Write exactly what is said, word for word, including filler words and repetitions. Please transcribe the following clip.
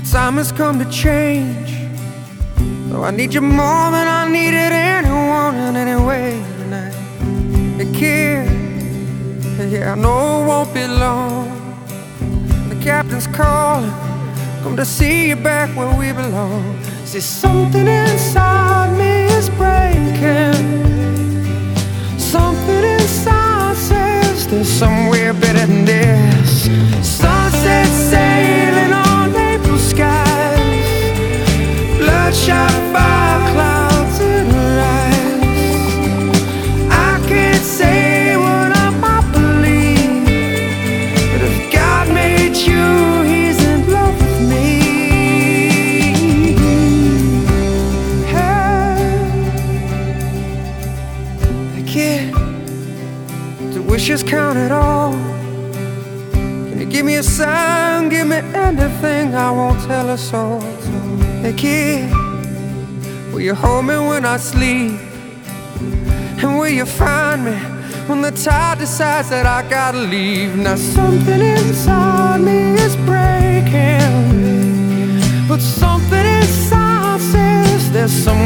time has come to change. Though I need you more than I needed anyone in any way tonight. Hey kid, yeah, I know it won't be long. The captain's calling, come to see you back where we belong. See, something inside me is breaking. Something inside says there's somewhere better than this. Sunset sailing on April skies, bloodshot fire clouds in her eyes. I can't say what I might believe, but if God made you, He's in love with me. Hey, hey kid, do wishes count at all? Can you give me a sign, give me anything, I won't tell a soul. Hey kid, will you hold me when I sleep? And will you find me when the tide decides that I gotta leave? Now something inside me is breaking, but something inside says there's some